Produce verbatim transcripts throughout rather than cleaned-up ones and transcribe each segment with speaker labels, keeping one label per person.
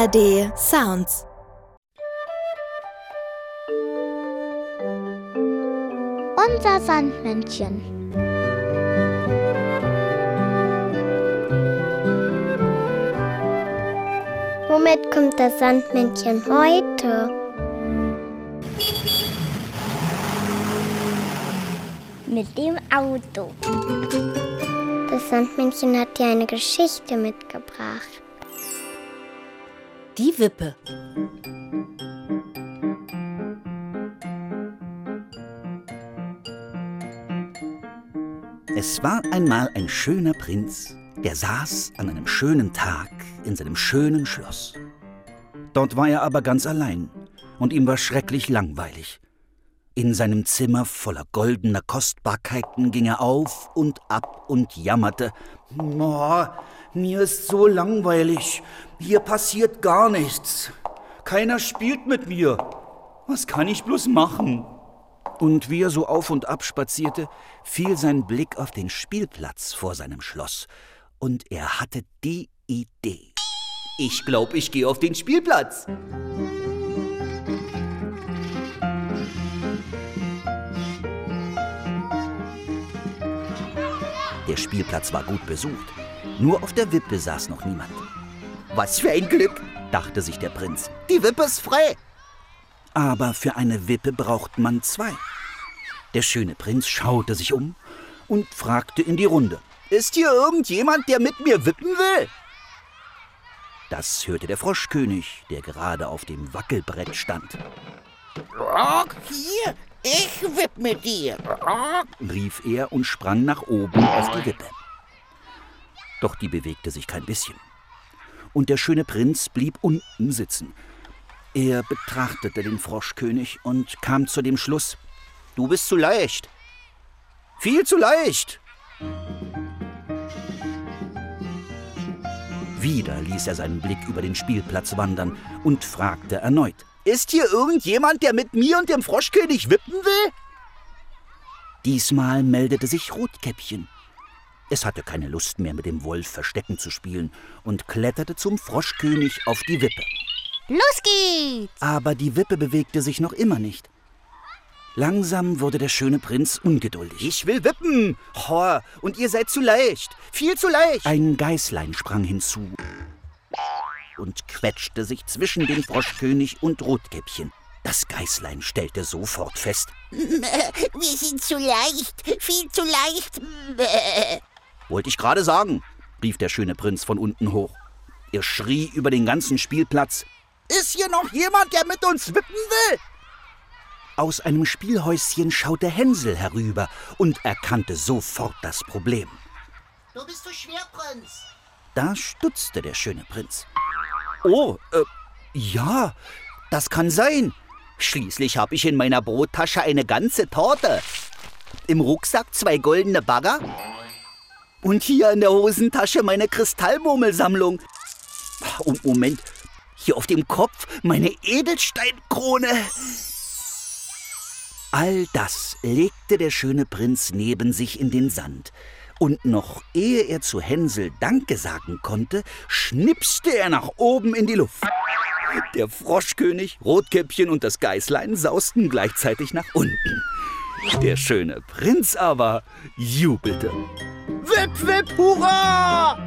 Speaker 1: A R D Sounds.
Speaker 2: Unser Sandmännchen. Womit kommt das Sandmännchen heute? Mit dem Auto. Das Sandmännchen hat dir eine Geschichte mitgebracht.
Speaker 1: Die Wippe.
Speaker 3: Es war einmal ein schöner Prinz, der saß an einem schönen Tag in seinem schönen Schloss. Dort war er aber ganz allein und ihm war schrecklich langweilig. In seinem Zimmer voller goldener Kostbarkeiten ging er auf und ab und jammerte. Oh, mir ist so langweilig, hier passiert gar nichts. Keiner spielt mit mir. Was kann ich bloß machen? Und wie er so auf und ab spazierte, fiel sein Blick auf den Spielplatz vor seinem Schloss. Und er hatte die Idee. Ich glaube, ich gehe auf den Spielplatz. Der Spielplatz war gut besucht. Nur auf der Wippe saß noch niemand. Was für ein Glück, dachte sich der Prinz. Die Wippe ist frei. Aber für eine Wippe braucht man zwei. Der schöne Prinz schaute sich um und fragte in die Runde. Ist hier irgendjemand, der mit mir wippen will? Das hörte der Froschkönig, der gerade auf dem Wackelbrett stand.
Speaker 4: Rock, hier, ich wipp mit dir, Rock,
Speaker 3: rief er und sprang nach oben auf die Wippe. Doch die bewegte sich kein bisschen. Und der schöne Prinz blieb unten sitzen. Er betrachtete den Froschkönig und kam zu dem Schluss: Du bist zu leicht. Viel zu leicht. Wieder ließ er seinen Blick über den Spielplatz wandern und fragte erneut: Ist hier irgendjemand, der mit mir und dem Froschkönig wippen will? Diesmal meldete sich Rotkäppchen. Es hatte keine Lust mehr, mit dem Wolf Verstecken zu spielen und kletterte zum Froschkönig auf die Wippe.
Speaker 2: Los geht's!
Speaker 3: Aber die Wippe bewegte sich noch immer nicht. Langsam wurde der schöne Prinz ungeduldig. Ich will wippen! Oh, und ihr seid zu leicht! Viel zu leicht! Ein Geißlein sprang hinzu und quetschte sich zwischen den Froschkönig und Rotkäppchen. Das Geißlein stellte sofort fest:
Speaker 4: wir sind zu leicht, viel zu leicht.
Speaker 3: Wollte ich gerade sagen, rief der schöne Prinz von unten hoch. Er schrie über den ganzen Spielplatz: Ist hier noch jemand, der mit uns wippen will? Aus einem Spielhäuschen schaute Hänsel herüber und erkannte sofort das Problem.
Speaker 4: Du bist zu schwer, Prinz.
Speaker 3: Da stutzte der schöne Prinz. Oh, äh, ja, das kann sein. Schließlich habe ich in meiner Brottasche eine ganze Torte. Im Rucksack zwei goldene Bagger. Und hier in der Hosentasche meine Kristallmurmelsammlung. Und Moment, hier auf dem Kopf meine Edelsteinkrone. All das legte der schöne Prinz neben sich in den Sand. Und noch ehe er zu Hänsel Danke sagen konnte, schnipste er nach oben in die Luft. Der Froschkönig, Rotkäppchen und das Geißlein sausten gleichzeitig nach unten. Der schöne Prinz aber jubelte. Wipp, wipp, hurra!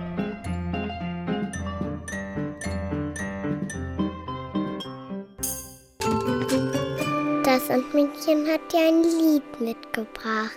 Speaker 2: Das Sandmännchen hat dir ein Lied mitgebracht.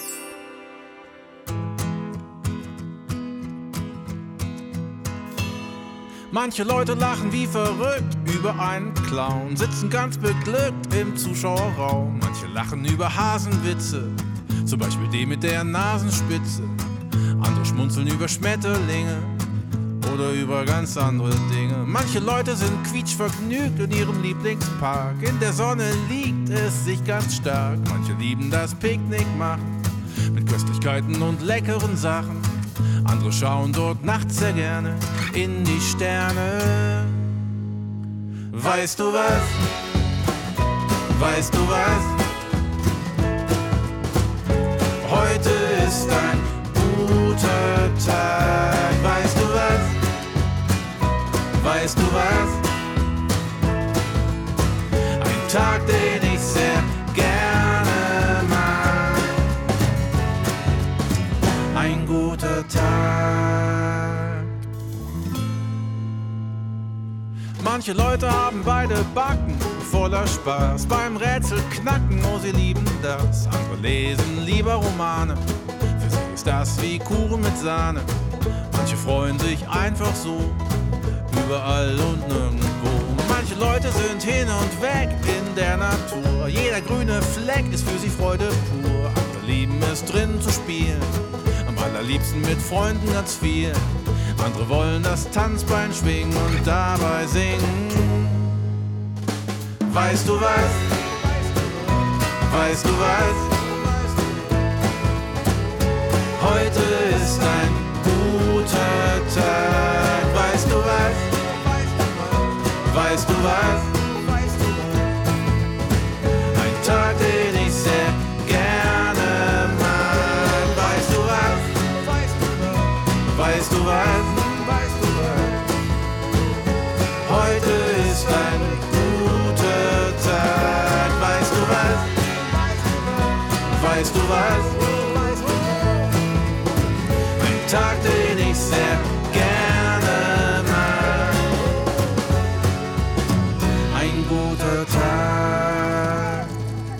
Speaker 5: Manche Leute lachen wie verrückt über einen Clown, sitzen ganz beglückt im Zuschauerraum. Manche lachen über Hasenwitze, zum Beispiel den mit der Nasenspitze. Andere schmunzeln über Schmetterlinge oder über ganz andere Dinge. Manche Leute sind quietschvergnügt in ihrem Lieblingspark. In der Sonne liegt es sich ganz stark. Manche lieben das Picknick machen mit Köstlichkeiten und leckeren Sachen. Andere schauen dort nachts sehr gerne in die Sterne. Weißt du was? Weißt du was? Heute ist ein guter Tag. Weißt du was? Weißt du was? Tag, den ich sehr gerne mag. Ein guter Tag. Manche Leute haben beide Backen voller Spaß beim Rätsel knacken, oh sie lieben das. Andere lesen lieber Romane, für sie ist das wie Kuchen mit Sahne. Manche freuen sich einfach so, überall und nirgendwo. Manche Leute sind hin und weg in der Natur, jeder grüne Fleck ist für sie Freude pur. Andere lieben es drin zu spielen, am allerliebsten mit Freunden ganz viel. Andere wollen das Tanzbein schwingen und dabei singen. Weißt du was? Weißt du was? Heute ist ein guter Tag. Weißt du was? Weißt du was? Ein Tag, den ich sehr gerne mag. Weißt du was? Weißt du was? Heute ist ein guter Tag. Weißt du was? Weißt du was? Ein Tag, den ich sehr gerne mag. Ein guter Tag.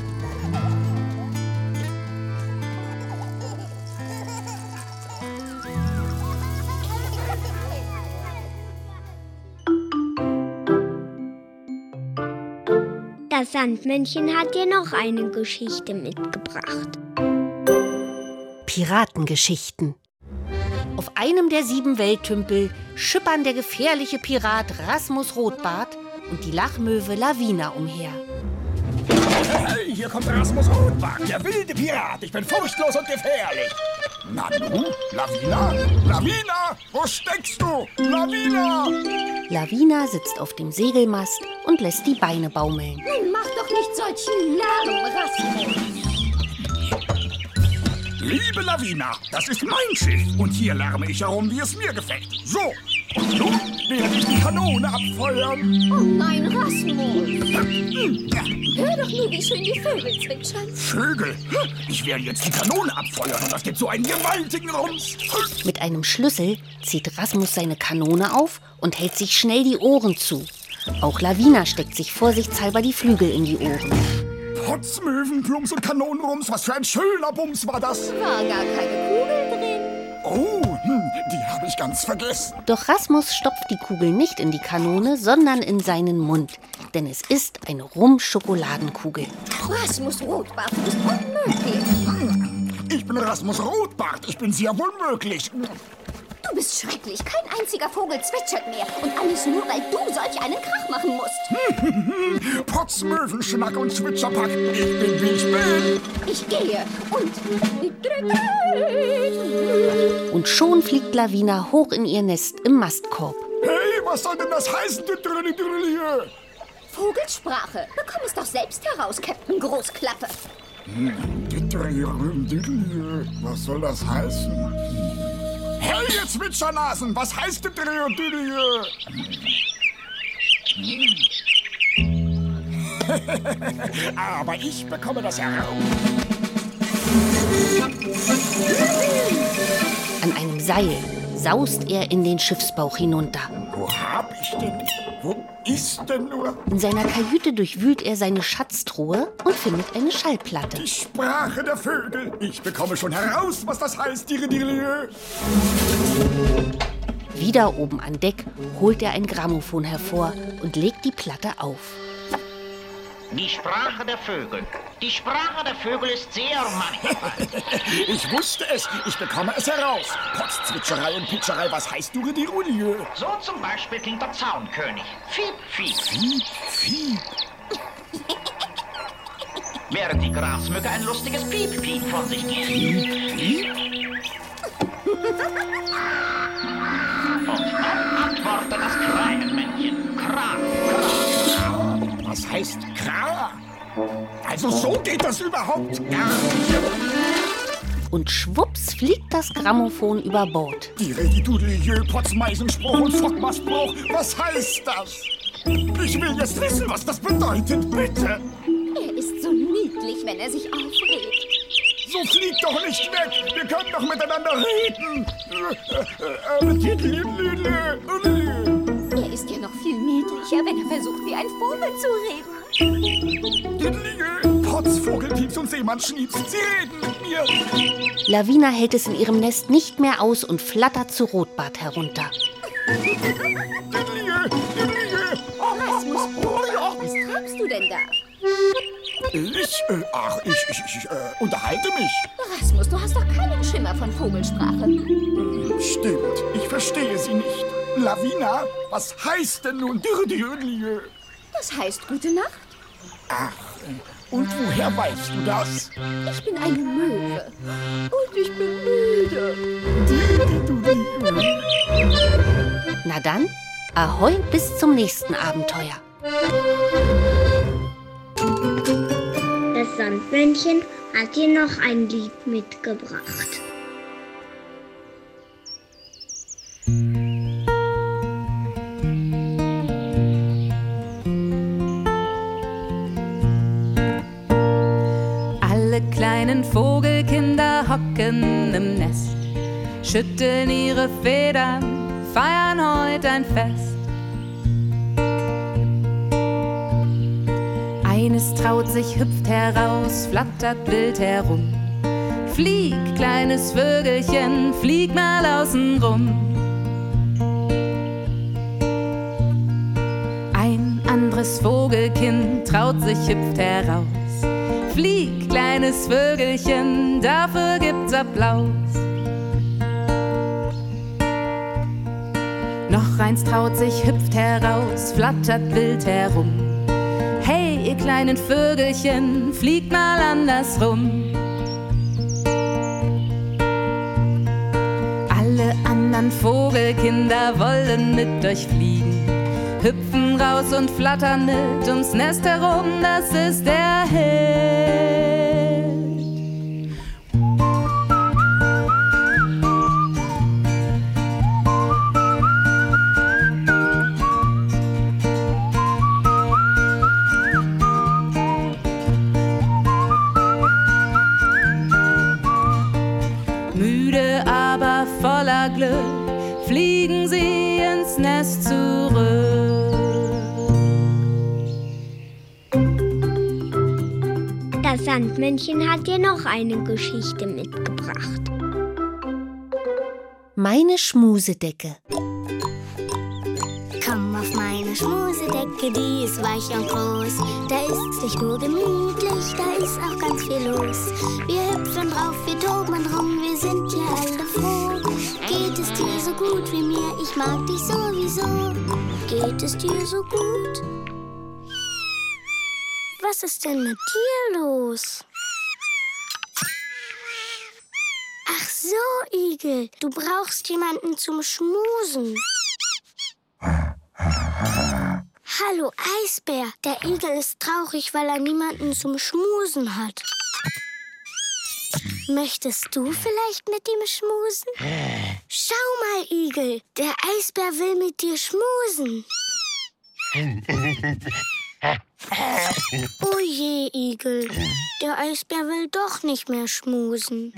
Speaker 2: Das Sandmännchen hat dir noch eine Geschichte mitgebracht.
Speaker 1: Piratengeschichten. Auf einem der sieben Welttümpel schippern der gefährliche Pirat Rasmus Rotbart und die Lachmöwe Lavina umher.
Speaker 6: Hey, hier kommt Rasmus Rotbart, der wilde Pirat. Ich bin furchtlos und gefährlich. Na du, Lavina? Lavina, wo steckst du? Lavina!
Speaker 1: Lavina sitzt auf dem Segelmast und lässt die Beine baumeln.
Speaker 7: Nun mach doch nicht solchen Lärm, Rasmus.
Speaker 6: Liebe Lavina, das ist mein Schiff und hier lärme ich herum, wie es mir gefällt. So, und nun werde ich die Kanone abfeuern.
Speaker 7: Oh nein, Rasmus. Hör doch nur, wie schön die Vögel zwitschern.
Speaker 6: Vögel? Ich werde jetzt die Kanone abfeuern und das gibt so einen gewaltigen Rums.
Speaker 1: Mit einem Schlüssel zieht Rasmus seine Kanone auf und hält sich schnell die Ohren zu. Auch Lavina steckt sich vorsichtshalber die Flügel in die Ohren.
Speaker 6: Potzmöwen, Plumps und Kanonenrums, was für ein schöner Bums war das.
Speaker 7: War gar keine Kugel drin.
Speaker 6: Oh, hm, die habe ich ganz vergessen.
Speaker 1: Doch Rasmus stopft die Kugel nicht in die Kanone, sondern in seinen Mund. Denn es ist eine Rum-Schokoladenkugel.
Speaker 7: Rasmus Rotbart, du bist unmöglich.
Speaker 6: Ich bin Rasmus Rotbart, ich bin sehr wohl möglich.
Speaker 7: Du bist schrecklich. Kein einziger Vogel zwitschert mehr. Und alles nur, weil du solch einen Krach machen musst.
Speaker 6: Potzmöwen, Schnack und Zwitscherpack. Ich bin, wie ich bin.
Speaker 7: Ich gehe und...
Speaker 1: Und schon fliegt Lavina hoch in ihr Nest im Mastkorb.
Speaker 6: Hey, was soll denn das heißen, du Drülli-Drülli?
Speaker 7: Vogelsprache. Bekomm es doch selbst heraus, Captain Großklappe.
Speaker 6: Was soll das heißen? Hey, ihr Zwitschernasen, was heißt das? Aber ich bekomme das heraus.
Speaker 1: An einem Seil saust er in den Schiffsbauch hinunter.
Speaker 6: Wo hab ich denn? Wo ist denn nur?
Speaker 1: In seiner Kajüte durchwühlt er seine Schatztruhe und findet eine Schallplatte.
Speaker 6: Die Sprache der Vögel. Ich bekomme schon heraus, was das heißt.
Speaker 1: Wieder oben an Deck holt er ein Grammophon hervor und legt die Platte auf.
Speaker 8: Die Sprache der Vögel. Die Sprache der Vögel ist sehr mannigfaltig.
Speaker 6: Ich wusste es. Ich bekomme es heraus. Potzzwitscherei und Pitscherei, was heißt du, Redirulieu?
Speaker 8: So zum Beispiel klingt der Zaunkönig. Fiep, fiep.
Speaker 6: Fiep, fiep.
Speaker 8: Während die Grasmücke ein lustiges Piep, piep von sich gibt.
Speaker 6: Piep, piep.
Speaker 8: Und dann antwortet das Krähenmännchen. Kra, kra.
Speaker 6: Was heißt Kra? Also so geht das überhaupt gar nicht.
Speaker 1: Und schwupps fliegt das Grammophon über Bord.
Speaker 6: Die Redidulieu, Potzmeisenspruch und Fockmastbruch, was heißt das? Ich will jetzt wissen, was das bedeutet, bitte.
Speaker 7: Er ist so niedlich, wenn er sich aufregt.
Speaker 6: So flieg doch nicht weg. Wir können doch miteinander reden.
Speaker 7: Er ist ja noch viel niedlicher, wenn er versucht, wie ein Vogel zu reden.
Speaker 6: Potz, Vogelpieps und Seemannsschnieps, sie reden mit mir.
Speaker 1: Lavina hält es in ihrem Nest nicht mehr aus und flattert zu Rotbart herunter.
Speaker 7: Rasmus, was treibst du denn da?
Speaker 6: Ich, äh, ach, ich, ich, ich äh, unterhalte mich.
Speaker 7: Rasmus, du hast doch keinen Schimmer von Vogelsprache.
Speaker 6: Stimmt, ich verstehe sie nicht. Lavina, was heißt denn nun Dirrdirrlie?
Speaker 7: Das heißt gute Nacht.
Speaker 6: Ach, und woher weißt du das?
Speaker 7: Ich bin eine Möwe und ich bin müde.
Speaker 1: Na dann, ahoi bis zum nächsten Abenteuer.
Speaker 2: Das Sandmännchen hat dir noch ein Lied mitgebracht.
Speaker 9: Alle kleinen Vogelkinder hocken im Nest, schütteln ihre Federn, feiern heute ein Fest. Eines traut sich, hüpft heraus, flattert wild herum. Flieg, kleines Vögelchen, flieg mal außen rum. Ein anderes Vogelkind traut sich, hüpft heraus. Flieg, kleines Vögelchen, dafür gibt's Applaus. Noch eins traut sich, hüpft heraus, flattert wild herum. Hey, ihr kleinen Vögelchen, fliegt mal andersrum. Alle anderen Vogelkinder wollen mit euch fliegen, hüpfen raus und flattern mit ums Nest herum, das ist der Held. Müde, aber voller Glück fliegen sie ins Nest zurück.
Speaker 2: Das Sandmännchen hat dir noch eine Geschichte mitgebracht.
Speaker 1: Meine Schmusedecke.
Speaker 2: Komm auf meine Schmusedecke, die ist weich und groß. Da ist nicht nur gemütlich, da ist auch ganz viel los. Wir hüpfen drauf, wir toben rum, wir sind ja alle froh. Geht es dir so gut wie mir, ich mag dich sowieso. Geht es dir so gut? Was ist denn mit dir los? Ach so, Igel, du brauchst jemanden zum Schmusen. Hallo Eisbär, der Igel ist traurig, weil er niemanden zum Schmusen hat. Möchtest du vielleicht mit ihm schmusen? Schau mal, Igel, der Eisbär will mit dir schmusen. Oh je, Igel, der Eisbär will doch nicht mehr schmusen.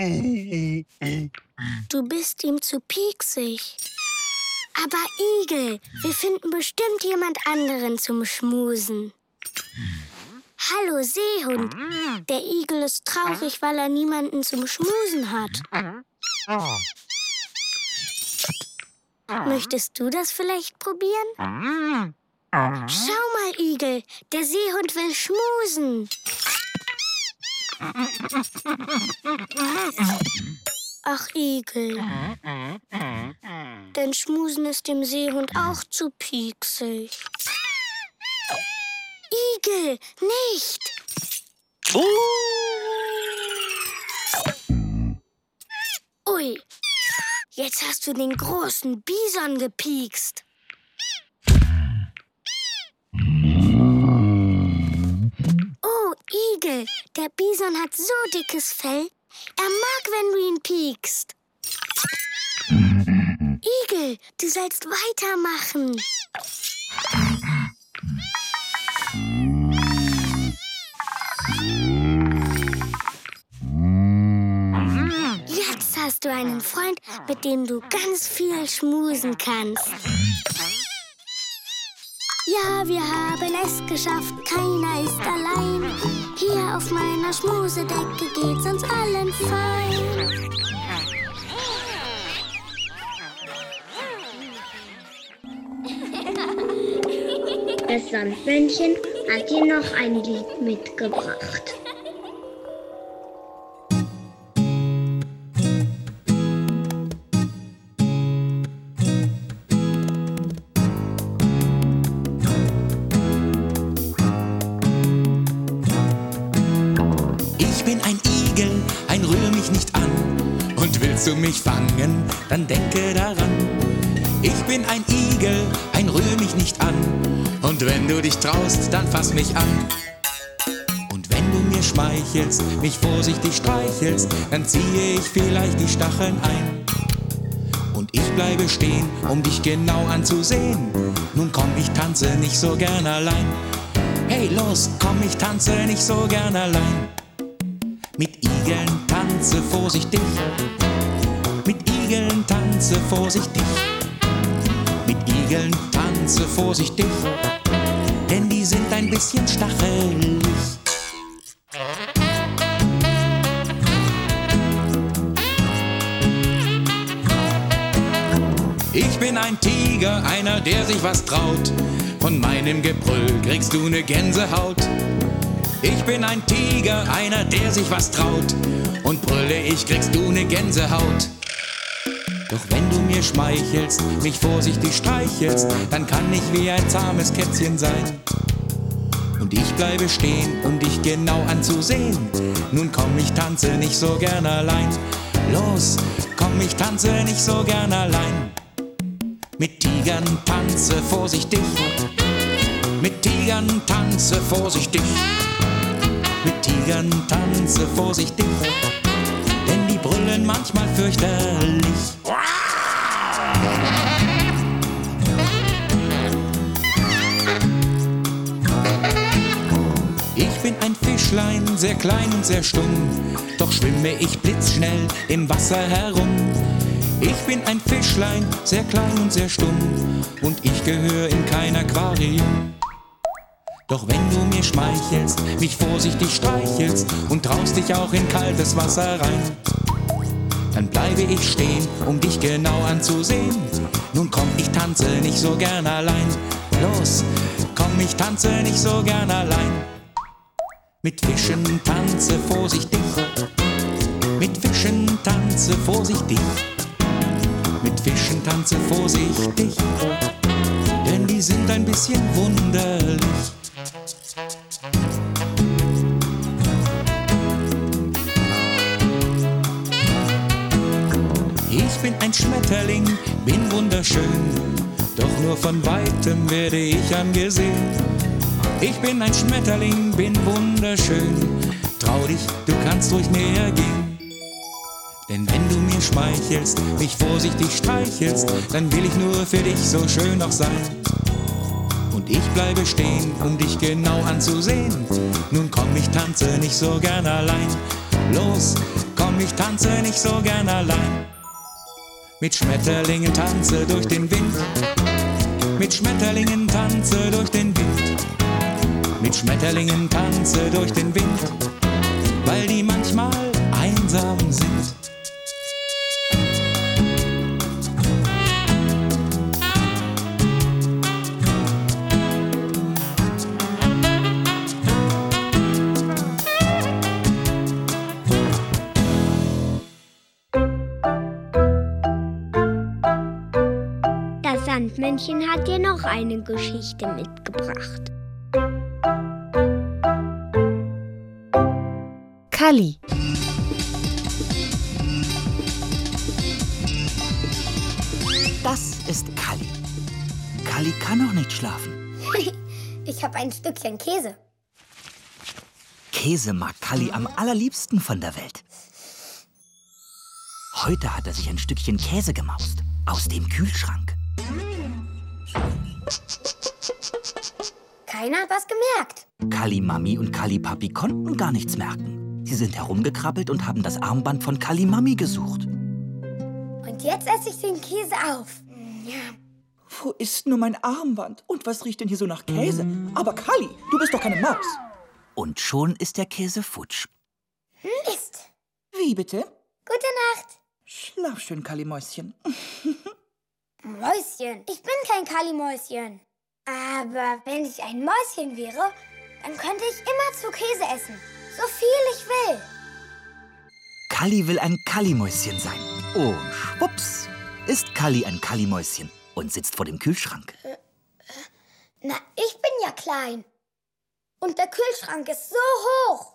Speaker 2: Du bist ihm zu pieksig. Aber Igel, wir finden bestimmt jemand anderen zum Schmusen. Hallo Seehund, der Igel ist traurig, weil er niemanden zum Schmusen hat. Möchtest du das vielleicht probieren? Schau mal, Igel, der Seehund will schmusen. Ach, Igel. Denn Schmusen ist dem Seehund auch zu pieksig. Igel, nicht! Ui, jetzt hast du den großen Bison gepiekst. Oh, Igel, der Bison hat so dickes Fell. Er mag, wenn du ihn piekst. Igel, du sollst weitermachen. hast du einen Freund, mit dem du ganz viel schmusen kannst. Ja, wir haben es geschafft, keiner ist allein. Hier auf meiner Schmusedecke geht's uns allen fein. Das Sandmännchen hat dir noch ein Lied mitgebracht.
Speaker 10: Ich bin ein Igel, ein rühr mich nicht an. Und willst du mich fangen, dann denke daran. Ich bin ein Igel, ein rühr mich nicht an. Und wenn du dich traust, dann fass mich an. Und wenn du mir schmeichelst, mich vorsichtig streichelst, dann ziehe ich vielleicht die Stacheln ein. Und ich bleibe stehen, um dich genau anzusehen. Nun komm, ich tanze nicht so gern allein. Hey, los, komm, ich tanze nicht so gern allein. Mit Igeln tanze vorsichtig. Mit Igeln tanze vorsichtig. Mit Igeln tanze vorsichtig, denn die sind ein bisschen stachelig. Ich bin ein Tiger, einer, der sich was traut. Von meinem Gebrüll kriegst du ne Gänsehaut. Ich bin ein Tiger, einer, der sich was traut. Und brülle ich, kriegst du ne Gänsehaut. Doch wenn du mir schmeichelst, mich vorsichtig streichelst, dann kann ich wie ein zahmes Kätzchen sein. Und ich bleibe stehen, um dich genau anzusehen. Nun komm, ich tanze nicht so gern allein. Los, komm, ich tanze nicht so gern allein. Mit Tigern tanze vorsichtig. Mit Tigern tanze vorsichtig. Mit Tigern tanze vorsichtig. Denn die brüllen manchmal fürchterlich. Ich bin ein Fischlein, sehr klein und sehr stumm, doch schwimme ich blitzschnell im Wasser herum. Ich bin ein Fischlein, sehr klein und sehr stumm, und ich gehöre in kein Aquarium. Doch wenn du mir schmeichelst, mich vorsichtig streichelst und traust dich auch in kaltes Wasser rein, dann bleibe ich stehen, um dich genau anzusehen. Nun komm, ich tanze nicht so gern allein. Los, komm, ich tanze nicht so gern allein. Mit Fischen tanze vorsichtig. Mit Fischen tanze vorsichtig. Mit Fischen tanze vorsichtig. Denn die sind ein bisschen wunderlich. Ich bin ein Schmetterling, bin wunderschön, doch nur von weitem werde ich angesehen. Ich bin ein Schmetterling, bin wunderschön, trau dich, du kannst ruhig näher gehen. Denn wenn du mir schmeichelst, mich vorsichtig streichelst, dann will ich nur für dich so schön auch sein. Und ich bleibe stehen, um dich genau anzusehen. Nun komm, ich tanze nicht so gern allein. Los, komm, ich tanze nicht so gern allein. Mit Schmetterlingen tanze durch den Wind. Mit Schmetterlingen tanze durch den Wind. Mit Schmetterlingen tanze durch den Wind, weil die manchmal einsam sind.
Speaker 2: Das Sandmännchen hat dir noch eine Geschichte mitgebracht.
Speaker 1: Kalli.
Speaker 3: Das ist Kalli. Kalli kann noch nicht schlafen.
Speaker 2: Ich habe ein Stückchen Käse.
Speaker 3: Käse mag Kalli am allerliebsten von der Welt. Heute hat er sich ein Stückchen Käse gemaust. Aus dem Kühlschrank.
Speaker 2: Keiner hat was gemerkt.
Speaker 3: Kalli Mami und Kalli Papi konnten gar nichts merken. Sie sind herumgekrabbelt und haben das Armband von Kalli Mami gesucht.
Speaker 11: Und jetzt esse ich den Käse auf. Ja.
Speaker 12: Wo ist nur mein Armband? Und was riecht denn hier so nach Käse? Aber Kalli, du bist doch keine Maus.
Speaker 3: Und schon ist der Käse futsch.
Speaker 11: Mist.
Speaker 12: Wie bitte?
Speaker 11: Gute Nacht.
Speaker 12: Schlaf schön, Kalli-Mäuschen.
Speaker 11: Mäuschen? Ich bin kein Kalli-Mäuschen. Aber wenn ich ein Mäuschen wäre, dann könnte ich immer zu Käse essen. So viel ich will.
Speaker 3: Kalli will ein Kallimäuschen sein. Und schwupps ist Kalli ein Kallimäuschen und sitzt vor dem Kühlschrank.
Speaker 11: Äh, na, ich bin ja klein. Und der Kühlschrank ist so hoch.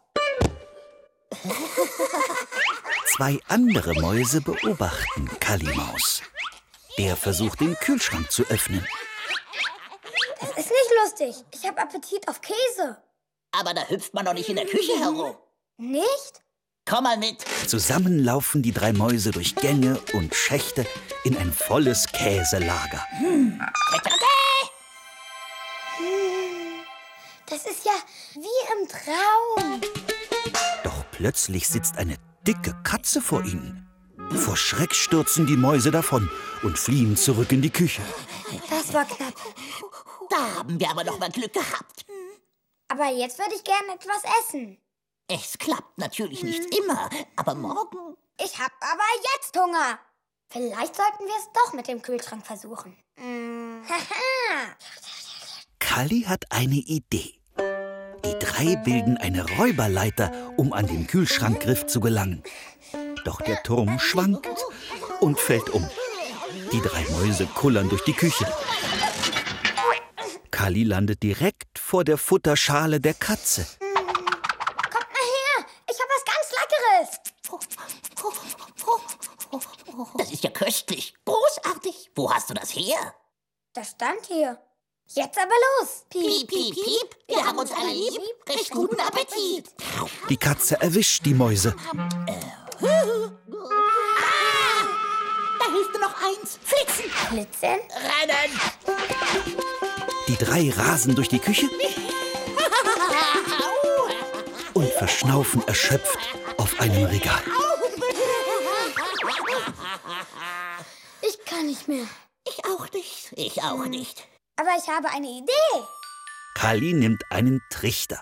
Speaker 3: Zwei andere Mäuse beobachten Kallimaus. Der versucht, den Kühlschrank zu öffnen.
Speaker 11: Das ist nicht lustig. Ich habe Appetit auf Käse.
Speaker 4: Aber da hüpft man doch nicht in der Küche herum.
Speaker 11: Nicht?
Speaker 4: Komm mal mit.
Speaker 3: Zusammen laufen die drei Mäuse durch Gänge und Schächte in ein volles Käselager.
Speaker 11: Hm. Das ist ja wie im Traum.
Speaker 3: Doch plötzlich sitzt eine dicke Katze vor ihnen. Vor Schreck stürzen die Mäuse davon und fliehen zurück in die Küche.
Speaker 11: Das war knapp.
Speaker 4: Da haben wir aber noch mal Glück gehabt.
Speaker 11: Aber jetzt würde ich gerne etwas essen.
Speaker 4: Es klappt natürlich nicht immer, aber morgen...
Speaker 11: Ich hab aber jetzt Hunger. Vielleicht sollten wir es doch mit dem Kühlschrank versuchen. Mm.
Speaker 3: Kalli hat eine Idee. Die drei bilden eine Räuberleiter, um an den Kühlschrankgriff zu gelangen. Doch der Turm schwankt und fällt um. Die drei Mäuse kullern durch die Küche. Kalli landet direkt vor der Futterschale der Katze.
Speaker 11: Kommt mal her, ich habe was ganz Leckeres.
Speaker 4: Das ist ja köstlich, großartig. Wo hast du das her?
Speaker 11: Das stand hier. Jetzt aber los.
Speaker 4: Piep, piep, piep. Wir haben uns alle lieb. Recht guten Appetit.
Speaker 3: Die Katze erwischt die Mäuse.
Speaker 4: Ah, da hilft nur noch eins. Flitzen.
Speaker 11: Flitzen?
Speaker 4: Rennen.
Speaker 3: Die drei rasen durch die Küche und verschnaufen erschöpft auf einem Regal.
Speaker 11: Ich kann nicht mehr.
Speaker 4: Ich auch nicht. Ich auch nicht.
Speaker 11: Aber ich habe eine Idee.
Speaker 3: Kalli nimmt einen Trichter.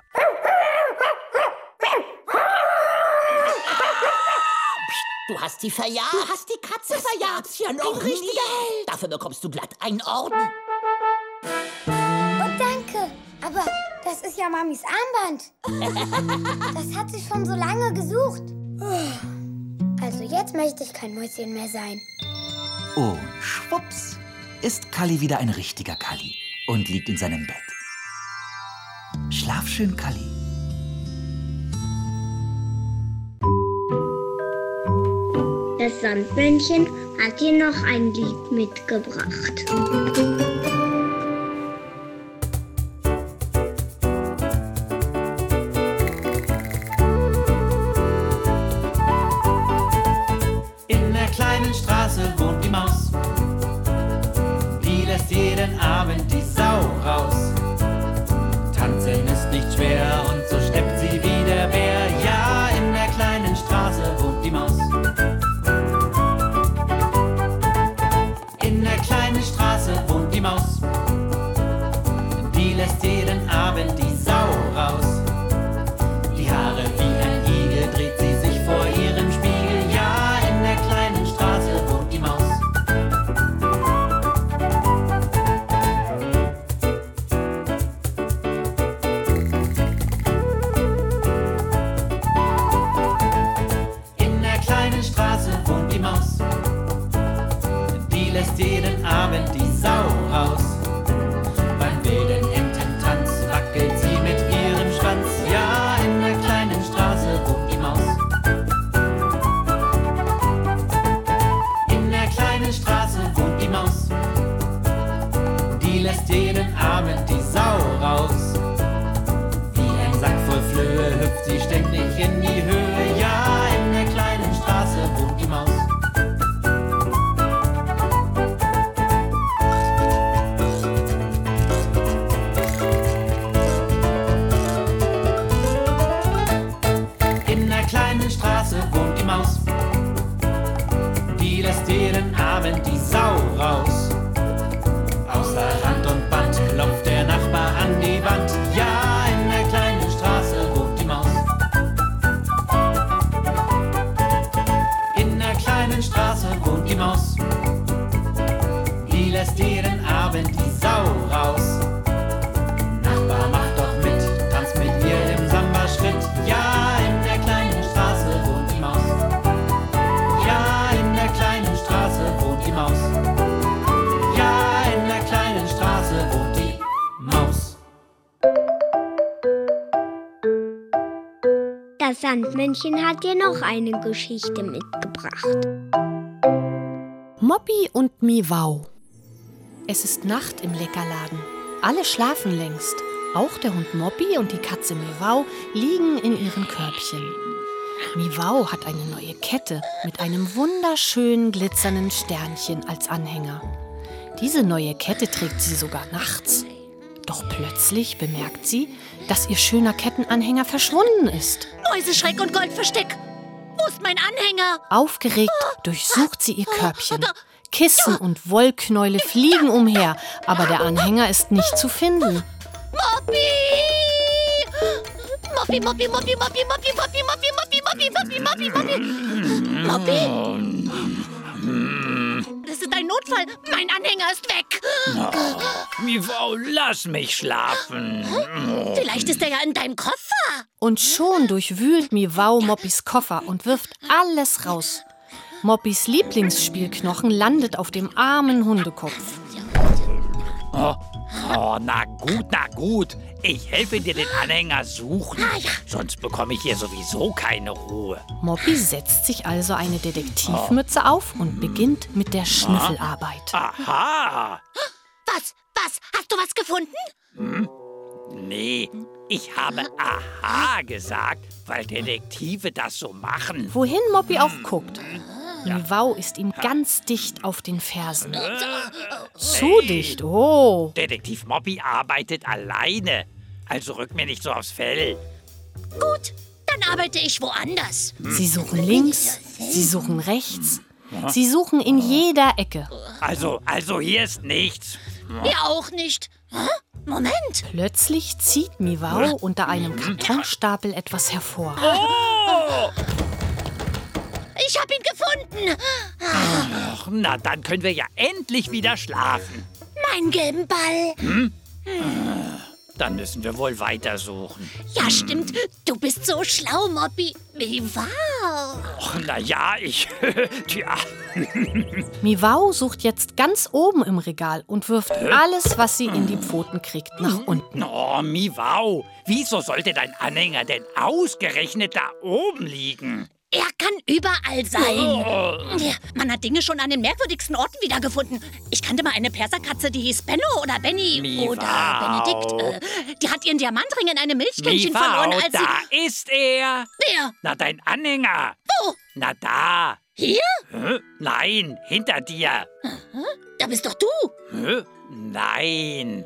Speaker 4: Du hast sie verjagt. Du hast die Katze das verjagt. Das ist ja noch ein richtiger Held. Dafür bekommst du glatt einen Orden.
Speaker 11: Oh, danke. Aber das ist ja Mamis Armband. Das hat sie schon so lange gesucht. Also jetzt möchte ich kein Mäuschen mehr sein.
Speaker 3: Und schwupps ist Kalli wieder ein richtiger Kalli und liegt in seinem Bett. Schlaf schön, Kalli.
Speaker 2: Das Sandmännchen hat dir noch ein Lied mitgebracht.
Speaker 13: In der kleinen Straße wohnt die Maus. Die lässt jeden Abend die Sau raus. Tanzen ist nicht schwer und so steppt sie wie der Bär. Ja, in der kleinen Straße wohnt die Maus. In der kleinen Straße wohnt die Maus. Die lässt jeden Abend die Sau raus. Die Haare wie ein Igel dreht sie sich vor ihrem Spiegel. Ja, in der kleinen Straße wohnt die Maus. In der kleinen Straße wohnt die Maus. Die lässt jeden Abend die Sau raus. Beim wilden Ententanz wackelt sie mit ihrem Schwanz. Ja, in der kleinen Straße wohnt die Maus. In der kleinen Straße wohnt die Maus. Die lässt jeden Abend die Sau raus. Wie ein Sack voll Flöhe hüpft sie ständig in die Höhe. Ja, in der kleinen Straße wohnt die Maus. In der kleinen Straße wohnt die Maus. Die lässt jeden lässt jeden Abend die Sau raus. Nachbar, mach doch mit, tanzt mit ihr im Samba-Schritt. Ja, in der kleinen Straße wohnt die Maus. Ja, in der kleinen Straße wohnt die Maus. Ja, in der kleinen Straße wohnt die Maus.
Speaker 11: Das Sandmännchen hat dir noch eine Geschichte mitgebracht.
Speaker 1: Moppy und Miwau. Es ist Nacht im Leckerladen. Alle schlafen längst. Auch der Hund Moppy und die Katze Miwau liegen in ihren Körbchen. Miwau hat eine neue Kette mit einem wunderschönen glitzernden Sternchen als Anhänger. Diese neue Kette trägt sie sogar nachts. Doch plötzlich bemerkt sie, dass ihr schöner Kettenanhänger verschwunden ist.
Speaker 14: Mäuseschreck und Goldversteck. Wo ist mein Anhänger?
Speaker 1: Aufgeregt durchsucht sie ihr Körbchen. Kissen und Wollknäule fliegen umher, aber der Anhänger ist nicht zu finden.
Speaker 14: Moppy! Moppy, Moppy, Moppy, Moppy, Moppy, Moppy, Moppy, Moppy, Moppy, Moppy, Moppy, Moppy. Moppy? Das ist ein Notfall. Mein Anhänger ist weg.
Speaker 15: Oh, Miwau, lass mich schlafen.
Speaker 14: Vielleicht ist er ja in deinem Koffer.
Speaker 1: Und schon durchwühlt Miwau Moppys Koffer und wirft alles raus. Moppys Lieblingsspielknochen landet auf dem armen Hundekopf.
Speaker 15: Oh, oh, na gut, na gut. Ich helfe dir den Anhänger suchen. Sonst bekomme ich hier sowieso keine Ruhe.
Speaker 1: Moppy setzt sich also eine Detektivmütze auf und beginnt mit der Schnüffelarbeit.
Speaker 15: Aha.
Speaker 14: Was? Was? Hast du was gefunden?
Speaker 15: Hm? Nee, ich habe Aha gesagt, weil Detektive das so machen.
Speaker 1: Wohin Moppy auch guckt. Miwau ist ihm ganz dicht auf den Fersen. Zu
Speaker 15: Hey.
Speaker 1: dicht, oh.
Speaker 15: Detektiv Moppy arbeitet alleine. Also rück mir nicht so aufs Fell.
Speaker 14: Gut, dann arbeite ich woanders.
Speaker 1: Sie suchen links, sie suchen rechts, sie suchen in jeder Ecke.
Speaker 15: Also, also hier ist nichts.
Speaker 14: Hier auch nicht. Hä? Moment.
Speaker 1: Plötzlich zieht Miwau unter einem Kartonstapel etwas hervor.
Speaker 15: Oh!
Speaker 14: Ich hab ihn gefunden.
Speaker 15: Ach, na, dann können wir ja endlich wieder schlafen.
Speaker 14: Meinen gelben Ball.
Speaker 15: Hm? Dann müssen wir wohl weitersuchen.
Speaker 14: Ja, stimmt. Du bist so schlau, Moppy. Wie wow.
Speaker 15: Ach, na ja, ich... Tja.
Speaker 1: Miwau sucht jetzt ganz oben im Regal und wirft alles, was sie in die Pfoten kriegt, nach unten.
Speaker 15: Oh, Miwau, wieso sollte dein Anhänger denn ausgerechnet da oben liegen?
Speaker 14: Er kann überall sein. Ja, man hat Dinge schon an den merkwürdigsten Orten wiedergefunden. Ich kannte mal eine Perserkatze, die hieß Benno oder Benny
Speaker 15: Miwau.
Speaker 14: oder Benedikt. Äh, die hat ihren Diamantring in einem Milchkännchen
Speaker 15: Miwau,
Speaker 14: verloren, als
Speaker 15: da
Speaker 14: sie...
Speaker 15: ist er.
Speaker 14: Wer?
Speaker 15: Na, dein Anhänger.
Speaker 14: Wo?
Speaker 15: Na, da.
Speaker 14: Hier?
Speaker 15: Hä? Nein, hinter dir.
Speaker 14: Da bist doch du.
Speaker 15: Hä? Nein.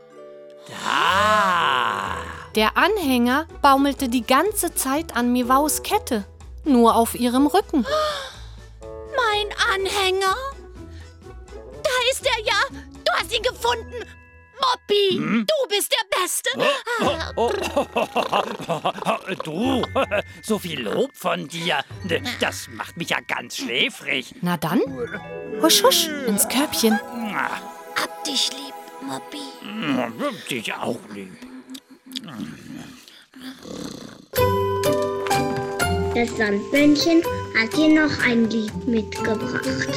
Speaker 15: Da.
Speaker 1: Der Anhänger baumelte die ganze Zeit an Miwaus Kette. Nur auf ihrem Rücken.
Speaker 14: Mein Anhänger? Da ist er ja. Du hast ihn gefunden. Moppy,
Speaker 15: Hm?
Speaker 14: du bist der Beste.
Speaker 15: Oh, oh, oh, du, so viel Lob von dir. Das macht mich ja ganz schläfrig.
Speaker 1: Na dann, husch, husch, ins Körbchen.
Speaker 14: Hab dich lieb, Moppy.
Speaker 15: Dich auch lieb.
Speaker 11: Das Sandmännchen hat dir noch ein Lied mitgebracht.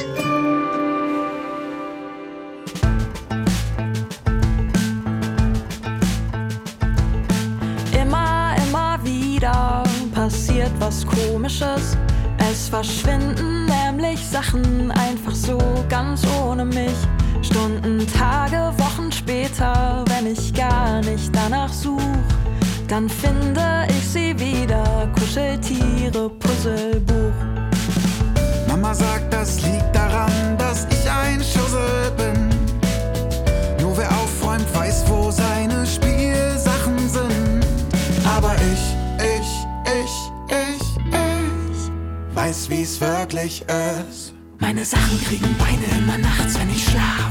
Speaker 16: Immer, immer wieder passiert was Komisches. Es verschwinden nämlich Sachen einfach so ganz ohne mich. Stunden, Tage, Wochen später, wenn ich gar nicht danach such, dann finde ich sie wieder, Kuscheltiere, Puzzlebuch.
Speaker 17: Mama sagt, das liegt daran, dass ich ein Schussel bin. Nur wer aufräumt, weiß, wo seine Spielsachen sind. Aber ich, ich, ich, ich, ich weiß, wie's wirklich ist.
Speaker 6: Meine Sachen kriegen Beine immer nachts, wenn ich schlaf.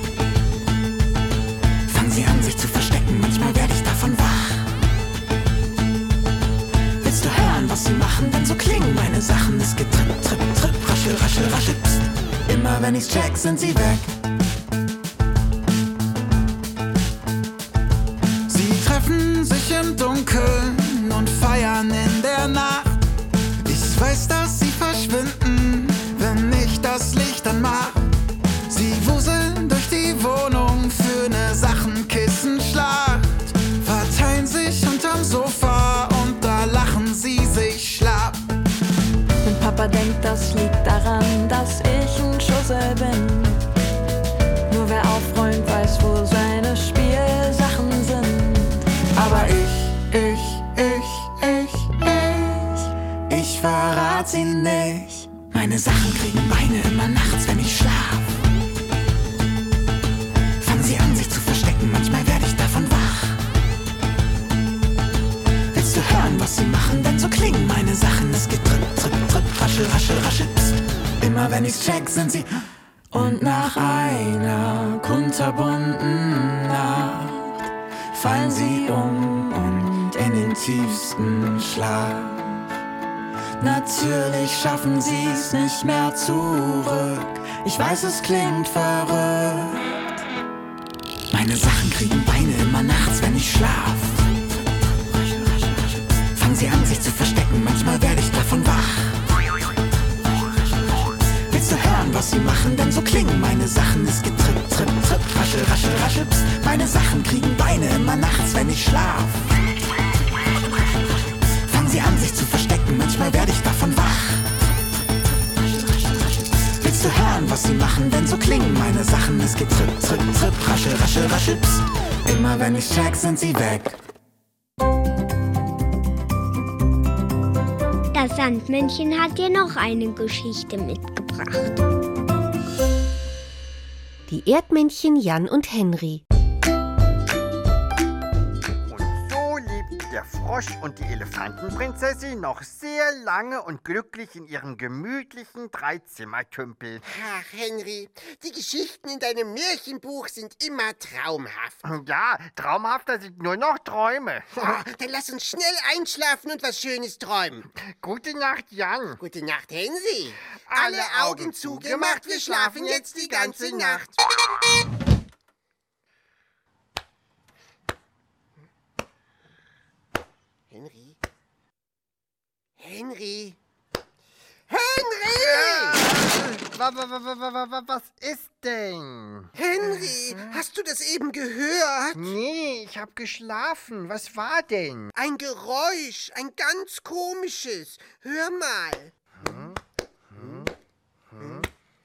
Speaker 6: Fangen sie an, sich zu verstecken, manchmal werde ich davon wach. Willst du hören, was sie machen, denn so klingen meine Sachen. Es geht tripp, tripp, tripp, raschel, raschel, raschel, pst. Immer wenn ich's check, sind sie weg.
Speaker 16: das liegt daran, dass ich ein Schussel bin. Nur wer aufräumt, weiß, wo seine Spielsachen sind. Aber ich, ich, ich, ich, ich, ich verrat's ihnen nicht. Meine Sachen kriegen Beine immer nachts, wenn ich schlaf. Fangen sie an, sich zu verstecken, manchmal werde ich davon wach. Willst du hören, was sie machen? Denn so klingen meine Sachen. Es geht tripp, tripp, tripp, raschel, raschel, raschel, pst. Immer wenn ich's check, sind sie. Und nach einer kunterbunten Nacht fallen sie um und in den tiefsten Schlaf. Natürlich schaffen sie's nicht mehr zurück. Ich weiß, es klingt verrückt. Meine Sachen kriegen Beine immer nachts, wenn ich schlaf. Fangen sie an, sich zu verstecken, manchmal werde ich davon wach. Willst du hören, was sie machen? Denn so klingen meine Sachen. Es geht tripp, tripp, tripp, raschel, raschel, raschel, pst. Meine Sachen kriegen Beine immer nachts, wenn ich schlaf. Fangen sie an, sich zu verstecken, manchmal werde ich davon wach. Willst du hören, was sie machen? Denn so klingen meine Sachen. Es geht tripp, tripp, tripp, raschel, raschel, raschel, pst. Immer wenn ich check, sind sie weg.
Speaker 11: Das Sandmännchen hat dir noch eine Geschichte mitgebracht.
Speaker 1: Die Erdmännchen Jan und Henry.
Speaker 18: Der Frosch und die Elefantenprinzessin noch sehr lange und glücklich in ihrem gemütlichen Dreizimmertümpel.
Speaker 19: Ach, Henry, die Geschichten in deinem Märchenbuch sind immer traumhaft.
Speaker 18: Ja, traumhafter sind nur noch Träume.
Speaker 19: Oh, dann lass uns schnell einschlafen und was Schönes träumen.
Speaker 18: Gute Nacht, Jan.
Speaker 19: Gute Nacht, Henry. Alle, Alle Augen, Augen zugemacht, wir schlafen jetzt die ganze Nacht. Henry? Henry? Henry!
Speaker 18: Was ist denn?
Speaker 19: Henry, hast du das eben gehört?
Speaker 18: Nee, ich hab geschlafen. Was war denn?
Speaker 19: Ein Geräusch, ein ganz komisches. Hör mal. Hm? Hm? Hm?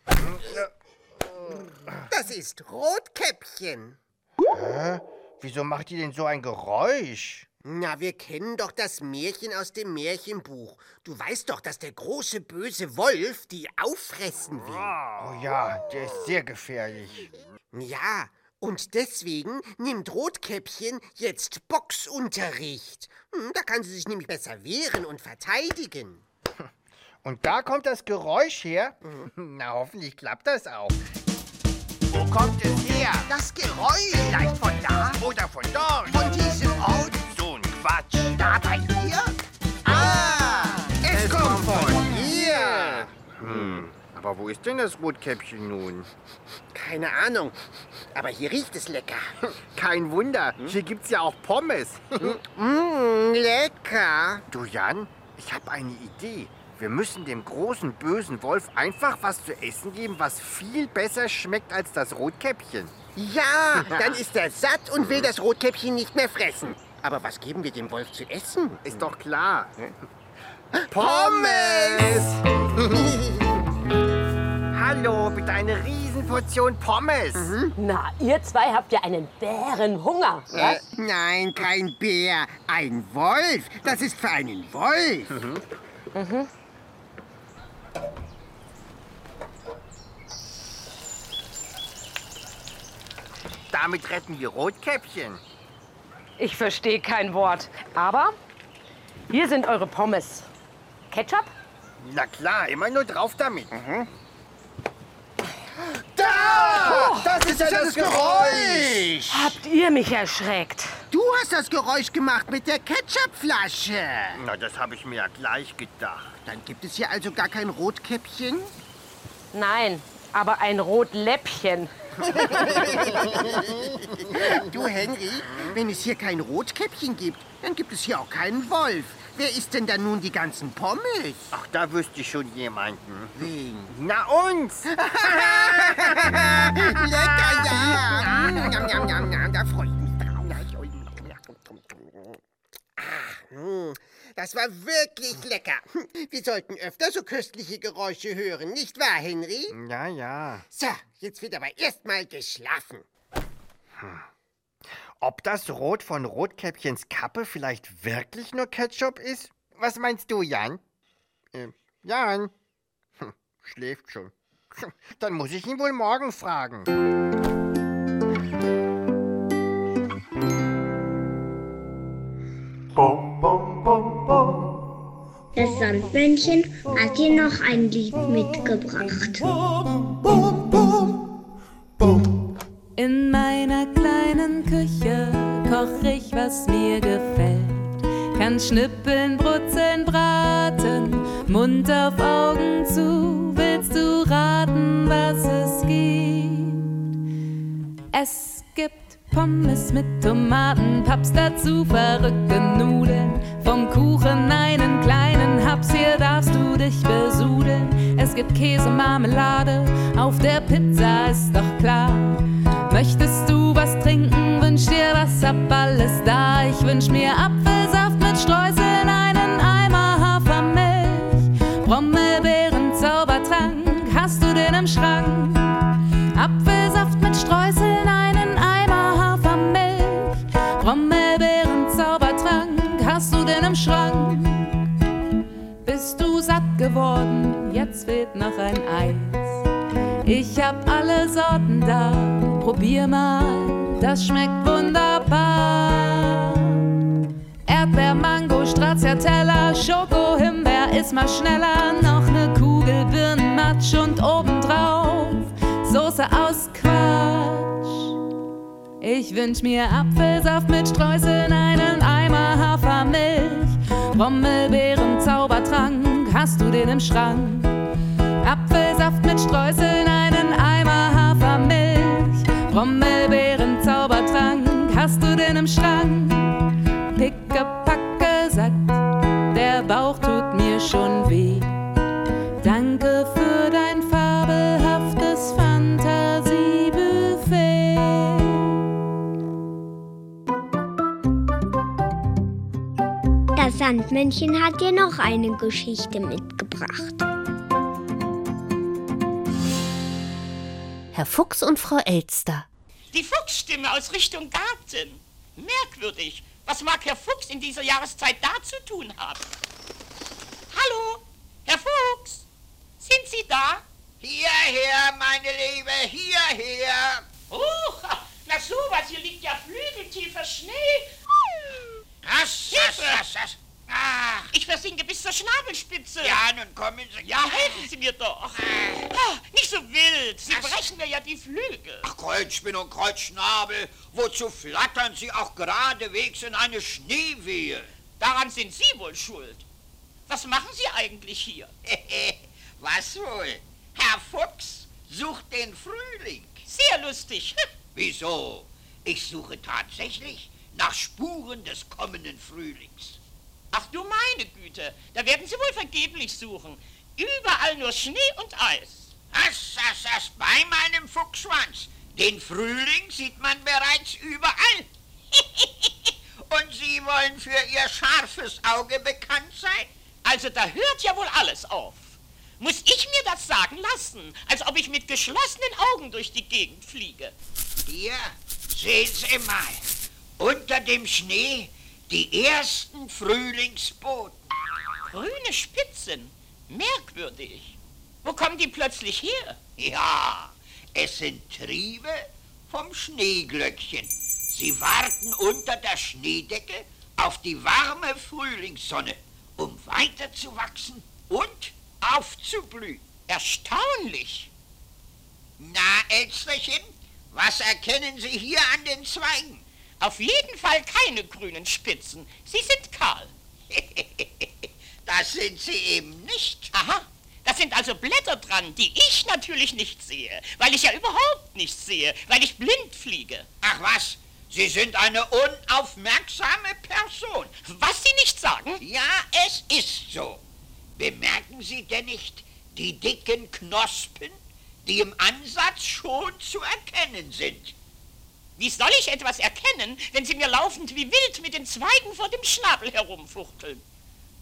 Speaker 19: Das ist Rotkäppchen.
Speaker 18: Hä? Wieso macht die denn so ein Geräusch?
Speaker 19: Na, wir kennen doch das Märchen aus dem Märchenbuch. Du weißt doch, dass der große böse Wolf die auffressen will.
Speaker 18: Oh ja, der ist sehr gefährlich.
Speaker 19: Ja, und deswegen nimmt Rotkäppchen jetzt Boxunterricht. Hm, da kann sie sich nämlich besser wehren und verteidigen.
Speaker 18: Und da kommt das Geräusch her? Mhm. Na, hoffentlich klappt das auch. Wo kommt es her?
Speaker 19: Das Geräusch.
Speaker 18: Vielleicht von da oder von dort.
Speaker 19: Von diesem Ort.
Speaker 18: So ein Quatsch.
Speaker 19: Da bei dir? Ah, es, es kommt von hier.
Speaker 18: Hm, aber wo ist denn das Rotkäppchen nun?
Speaker 19: Keine Ahnung, aber hier riecht es lecker.
Speaker 18: Kein Wunder, hm? Hier gibt's ja auch Pommes.
Speaker 19: Mmh, lecker.
Speaker 18: Du Jan, ich habe eine Idee. Wir müssen dem großen, bösen Wolf einfach was zu essen geben, was viel besser schmeckt als das Rotkäppchen.
Speaker 19: Ja, dann ist er satt und will das Rotkäppchen nicht mehr fressen. Aber was geben wir dem Wolf zu essen?
Speaker 18: Ist doch klar.
Speaker 19: Pommes!
Speaker 18: Hallo, bitte eine Riesenportion Pommes.
Speaker 20: Mhm. Na, ihr zwei habt ja einen Bärenhunger.
Speaker 19: Äh, nein, kein Bär, ein Wolf. Das ist für einen Wolf.
Speaker 20: Mhm. Mhm.
Speaker 18: Damit retten wir Rotkäppchen.
Speaker 20: Ich verstehe kein Wort. Aber hier sind eure Pommes. Ketchup?
Speaker 18: Na klar, immer nur drauf damit. Mhm.
Speaker 19: Da!
Speaker 20: Oh,
Speaker 19: das ist ja das, das Geräusch.
Speaker 20: Habt ihr mich erschreckt?
Speaker 19: Du hast das Geräusch gemacht mit der Ketchupflasche.
Speaker 18: Na, das habe ich mir ja gleich gedacht.
Speaker 19: Dann gibt es hier also gar kein Rotkäppchen?
Speaker 20: Nein, aber ein Rotläppchen.
Speaker 19: Du, Henry, wenn es hier kein Rotkäppchen gibt, dann gibt es hier auch keinen Wolf. Wer isst denn dann nun die ganzen Pommes?
Speaker 18: Ach, da wüsste ich schon jemanden.
Speaker 19: Wen?
Speaker 18: Na, uns!
Speaker 19: Lecker, ja! Da freue ich mich drauf. das war wirklich lecker. Wir sollten öfter so köstliche Geräusche hören, nicht wahr, Henry?
Speaker 18: Ja, ja.
Speaker 19: So, jetzt wird aber erstmal geschlafen.
Speaker 18: Hm. Ob das Rot von Rotkäppchens Kappe vielleicht wirklich nur Ketchup ist? Was meinst du, Jan? Äh, Jan? Hm, schläft schon. Dann muss ich ihn wohl morgen fragen.
Speaker 2: Das Sandmännchen hat dir noch ein Lied mitgebracht.
Speaker 9: In meiner kleinen Küche koch ich, was mir gefällt. Kann schnippeln, brutzeln, braten, Mund auf Augen zu. Willst du raten, was es gibt? Es gibt Pommes mit Tomaten, Paps dazu, verrückte Nudeln. Vom Kuchen einen kleinen Haps, hier darfst du dich besudeln. Es gibt Käse, Marmelade, auf der Pizza ist doch klar. Möchtest du was trinken, wünsch dir was, hab alles da. Ich wünsch mir Apfelsaft mit Streuseln, einen Eimer Hafermilch. Brombeeren, Zaubertrank, hast du den im Schrank? Apfelsaft mit Streuseln, einen Eimer Hafermilch. Brombeeren, Zaubertrank, hast du den im Schrank? Bist du satt geworden, jetzt fehlt noch ein Eis. Ich hab alle Sorten da, probier mal, das schmeckt wunderbar. Erdbeer, Mango, Stracciatella, Schoko, Himbeer, ist mal schneller. Noch ne Kugel Birnenmatsch und obendrauf Soße aus Quatsch. Ich wünsch mir Apfelsaft mit Streuseln, einen Eimer Hafermilch. Brombeeren, Zaubertrank, hast du den im Schrank? Apfelsaft mit Streuseln, einen Eimer Hafermilch. Brombeeren, Zaubertrank, hast du den im Schrank? Pickepacke, sagt, der Bauch tut mir schon weh. Danke für dein fabelhaftes Fantasiebuffet.
Speaker 2: Das Sandmännchen hat dir noch eine Geschichte mitgebracht.
Speaker 1: Herr Fuchs und Frau Elster.
Speaker 14: Die Fuchsstimme aus Richtung Garten. Merkwürdig. Was mag Herr Fuchs in dieser Jahreszeit da zu tun haben? Hallo, Herr Fuchs, sind Sie da?
Speaker 8: Hierher, meine Liebe, hierher.
Speaker 14: Oh, na sowas, hier liegt ja flügeltiefer Schnee.
Speaker 8: Was, was, was, was?
Speaker 14: Ach, ich versinke bis zur Schnabelspitze.
Speaker 8: Ja, nun kommen Sie.
Speaker 14: Ja, helfen Sie mir doch. Ah, nicht so wild, Sie was? brechen mir ja die Flügel.
Speaker 8: Ach, Kreuzspinn und Kreuzschnabel, wozu flattern Sie auch geradewegs in eine Schneewehe?
Speaker 14: Daran sind Sie wohl schuld. Was machen Sie eigentlich hier?
Speaker 8: Was wohl? Herr Fuchs sucht den Frühling.
Speaker 14: Sehr lustig.
Speaker 8: Wieso? Ich suche tatsächlich nach Spuren des kommenden Frühlings.
Speaker 14: Ach du meine Güte, da werden Sie wohl vergeblich suchen. Überall nur Schnee und Eis.
Speaker 8: Was, was, was, bei meinem Fuchsschwanz. Den Frühling sieht man bereits überall. Und Sie wollen für Ihr scharfes Auge bekannt sein?
Speaker 14: Also da hört ja wohl alles auf. Muss ich mir das sagen lassen, als ob ich mit geschlossenen Augen durch die Gegend fliege?
Speaker 8: Hier, sehen Sie mal, unter dem Schnee die ersten Frühlingsboten.
Speaker 14: Grüne Spitzen, merkwürdig. Wo kommen die plötzlich her?
Speaker 8: Ja, es sind Triebe vom Schneeglöckchen. Sie warten unter der Schneedecke auf die warme Frühlingssonne, um weiterzuwachsen und aufzublühen.
Speaker 14: Erstaunlich.
Speaker 8: Na, Elsterchen, was erkennen Sie hier an den Zweigen?
Speaker 14: Auf jeden Fall keine grünen Spitzen. Sie sind kahl.
Speaker 8: Das sind sie eben nicht.
Speaker 14: Aha, da sind also Blätter dran, die ich natürlich nicht sehe, weil ich ja überhaupt nichts sehe, weil ich blind fliege.
Speaker 8: Ach was, Sie sind eine unaufmerksame Person.
Speaker 14: Was Sie nicht sagen?
Speaker 8: Ja, es ist so. Bemerken Sie denn nicht die dicken Knospen, die im Ansatz schon zu erkennen sind?
Speaker 14: Wie soll ich etwas erkennen, wenn Sie mir laufend wie wild mit den Zweigen vor dem Schnabel herumfuchteln?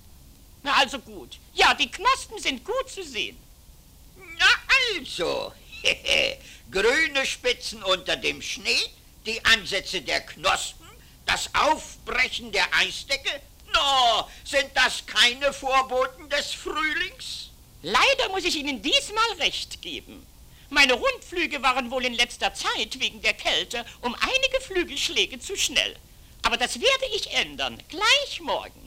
Speaker 14: Na also gut. Ja, die Knospen sind gut zu sehen.
Speaker 8: Na also, grüne Spitzen unter dem Schnee, die Ansätze der Knospen, das Aufbrechen der Eisdecke. No, sind das keine Vorboten des Frühlings?
Speaker 14: Leider muss ich Ihnen diesmal recht geben. Meine Rundflüge waren wohl in letzter Zeit wegen der Kälte um einige Flügelschläge zu schnell. Aber das werde ich ändern, gleich morgen.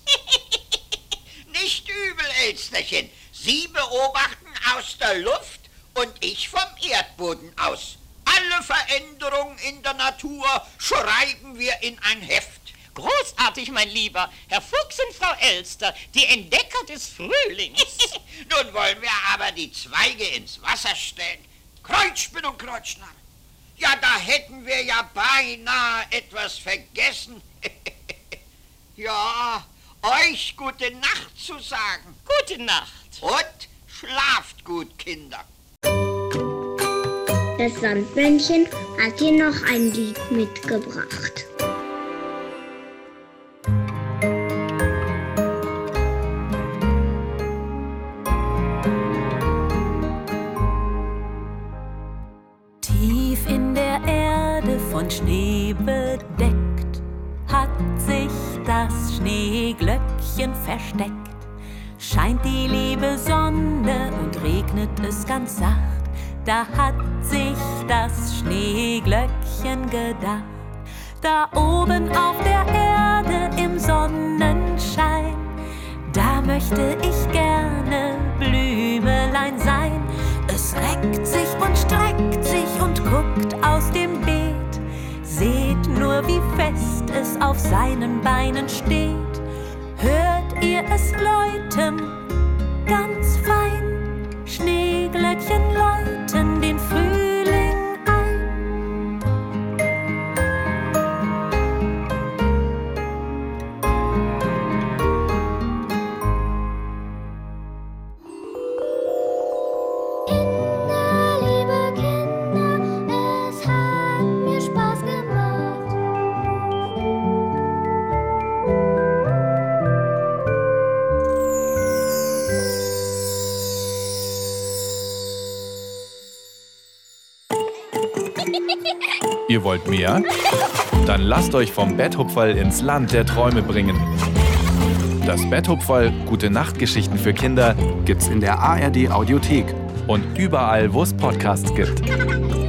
Speaker 8: Nicht übel, Elsterchen. Sie beobachten aus der Luft und ich vom Erdboden aus. Alle Veränderungen in der Natur schreiben wir in ein Heft.
Speaker 14: Großartig, mein Lieber. Herr Fuchs und Frau Elster, die Entdecker des Frühlings.
Speaker 8: Nun wollen wir aber die Zweige ins Wasser stellen. Kreuzspinn und Kreuzschnabel. Ja, da hätten wir ja beinahe etwas vergessen. Ja, euch gute Nacht zu sagen.
Speaker 14: Gute Nacht.
Speaker 8: Und schlaft gut, Kinder.
Speaker 2: Das Sandmännchen hat dir noch ein Lied mitgebracht.
Speaker 21: Tief in der Erde von Schnee bedeckt, hat sich das Schneeglöckchen versteckt. Scheint die liebe Sonne und regnet es ganz sacht, da hat sich das Schneeglöckchen gedacht. Da oben auf der Erde im Sonnenschein, da möchte ich gerne Blümelein sein. Es reckt sich und streckt sich und guckt aus dem Beet. Seht nur, wie fest es auf seinen Beinen steht. Hört ihr es läuten, ganz fein? Schneeglöckchen läuten den Frühling ein.
Speaker 2: Kinder, liebe Kinder, es hat mir Spaß gemacht.
Speaker 5: Ihr wollt mehr? Dann lasst euch vom Betthupferl ins Land der Träume bringen. Das Betthupferl Gute Nachtgeschichten für Kinder gibt's in der A R D Audiothek und überall, wo es Podcasts gibt.